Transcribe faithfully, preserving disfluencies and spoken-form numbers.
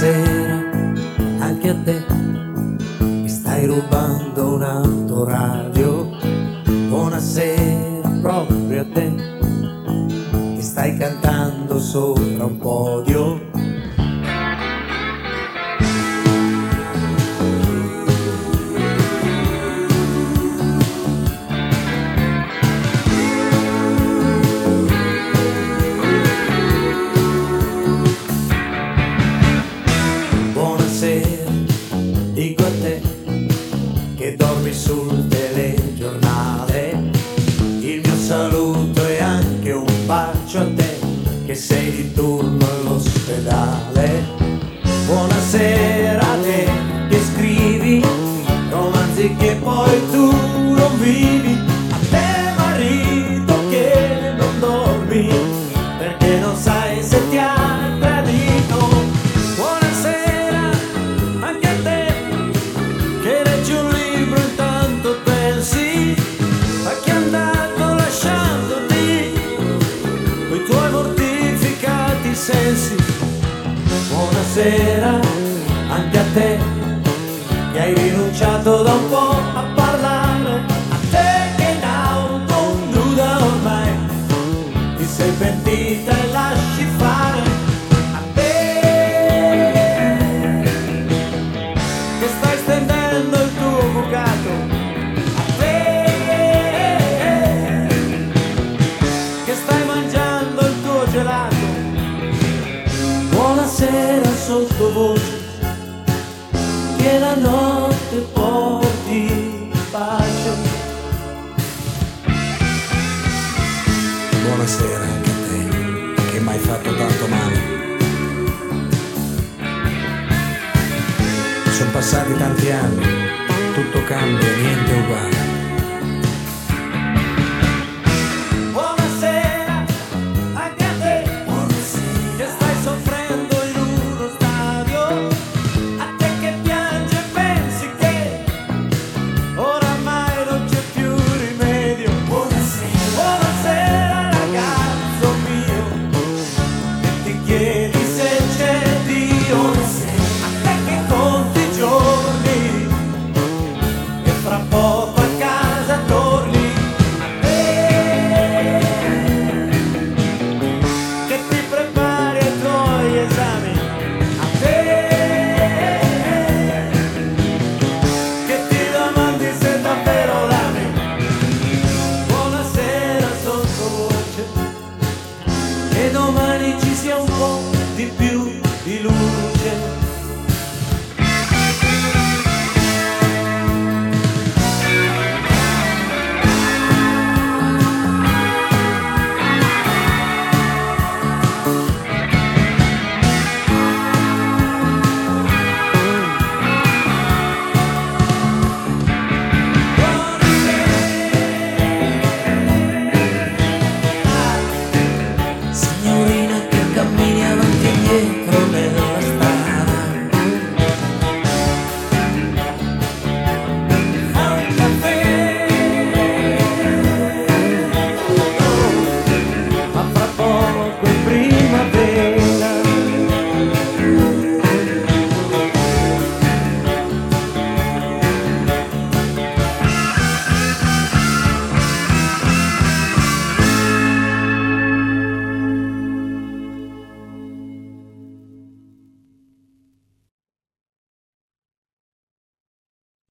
Buonasera anche a te, mi stai rubando un'autoradio. Buonasera proprio a te, mi stai cantando sopra un podio. Dico a te che dormi sul telegiornale, il mio saluto è anche un bacio a te che sei di turno all'ospedale. Buonasera a te che scrivi romanzi che poi tu non vivi, a te marito che non dormi perché non sai se ti ha tradito. Sensi. Buonasera anche a te che hai rinunciato da un po' a parlare, a te che in auto nuda ormai ti sei pentita e lasci fare, a te che stai stendendo il tuo bucato, a te che stai mangiando il tuo gelato. Buonasera sottovoce, che la notte porti pace. Buonasera anche a te, che mi hai fatto tanto male. Sono passati tanti anni, tutto cambia, niente è uguale. E domani ci sia un po'